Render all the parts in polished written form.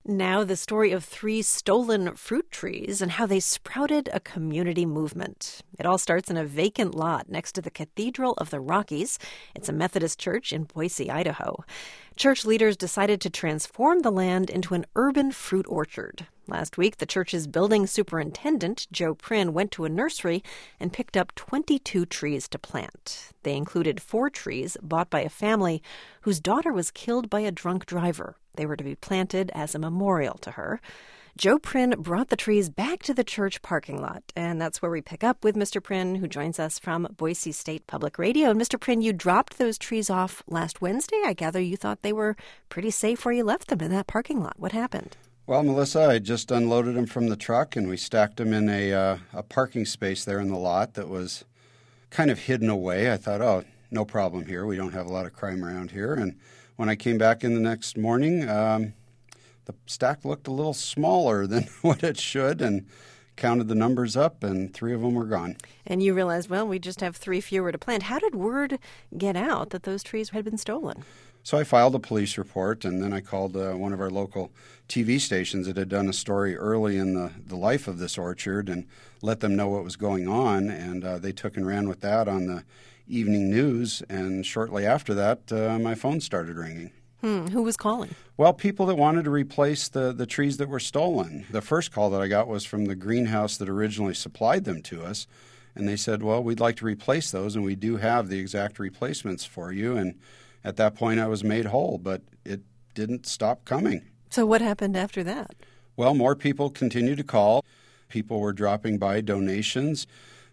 Now, the story of 3 stolen fruit trees and how they sprouted a community movement. It all starts in a vacant lot next to the Cathedral of the Rockies. It's a Methodist church in Boise, Idaho. Church leaders decided to transform the land into an urban fruit orchard. Last week, the church's building superintendent, Joe Prinn, went to a nursery and picked up 22 trees to plant. They included 4 trees bought by a family whose daughter was killed by a drunk driver. They were to be planted as a memorial to her. Joe Prinn brought the trees back to the church parking lot, and that's where we pick up with Mr. Prinn, who joins us from Boise State Public Radio. And Mr. Prinn, you dropped those trees off last Wednesday. I gather you thought they were pretty safe where you left them in that parking lot. What happened? Well, Melissa, I just unloaded them from the truck, and we stacked them in a parking space there in the lot that was kind of hidden away. I thought, oh, no problem here. We don't have a lot of crime around here. And when I came back in the next morning, the stack looked a little smaller than what it should, and counted the numbers up, and 3 of them were gone. And you realized, well, we just have 3 fewer to plant. How did word get out that those trees had been stolen? So I filed a police report, and then I called one of our local TV stations that had done a story early in the life of this orchard and let them know what was going on, and they took and ran with that on the evening news, and shortly after that, my phone started ringing. Who was calling? Well, people that wanted to replace the trees that were stolen. The first call that I got was from the greenhouse that originally supplied them to us, and they said, well, we'd like to replace those, and we do have the exact replacements for you. And at that point, I was made whole, but it didn't stop coming. So what happened after that? Well, more people continued to call. People were dropping by donations.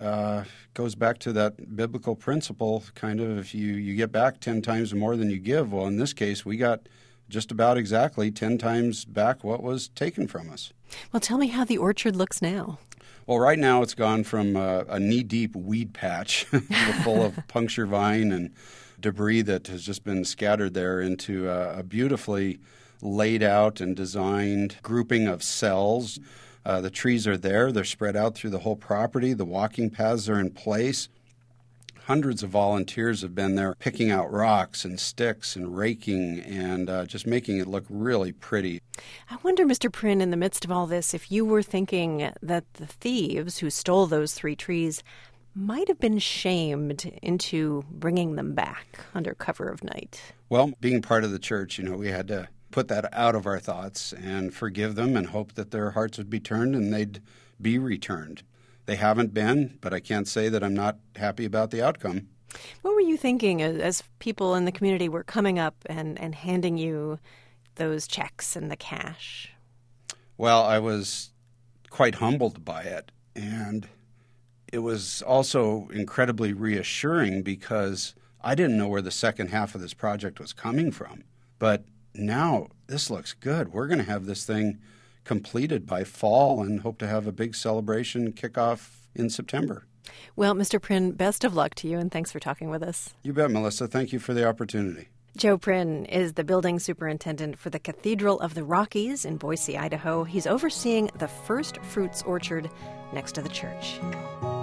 Goes back to that biblical principle, kind of, if you get back 10 times more than you give. Well, in this case, we got just about exactly 10 times back what was taken from us. Well, tell me how the orchard looks now. Well, right now it's gone from a knee-deep weed patch full of puncture vine and debris that has just been scattered there into a beautifully laid out and designed grouping of cells. The trees are there. They're spread out through the whole property. The walking paths are in place. Hundreds of volunteers have been there picking out rocks and sticks and raking and just making it look really pretty. I wonder, Mr. Prinn, in the midst of all this, if you were thinking that the thieves who stole those 3 trees might have been shamed into bringing them back under cover of night. Well, being part of the church, we had to put that out of our thoughts and forgive them and hope that their hearts would be turned and they'd be returned. They haven't been, but I can't say that I'm not happy about the outcome. What were you thinking as people in the community were coming up and handing you those checks and the cash? Well, I was quite humbled by it, and it was also incredibly reassuring because I didn't know where the second half of this project was coming from. But now this looks good. We're going to have this thing completed by fall and hope to have a big celebration kickoff in September. Well, Mr. Prinn, best of luck to you, and thanks for talking with us. You bet, Melissa. Thank you for the opportunity. Joe Prinn is the building superintendent for the Cathedral of the Rockies in Boise, Idaho. He's overseeing the first fruits orchard next to the church.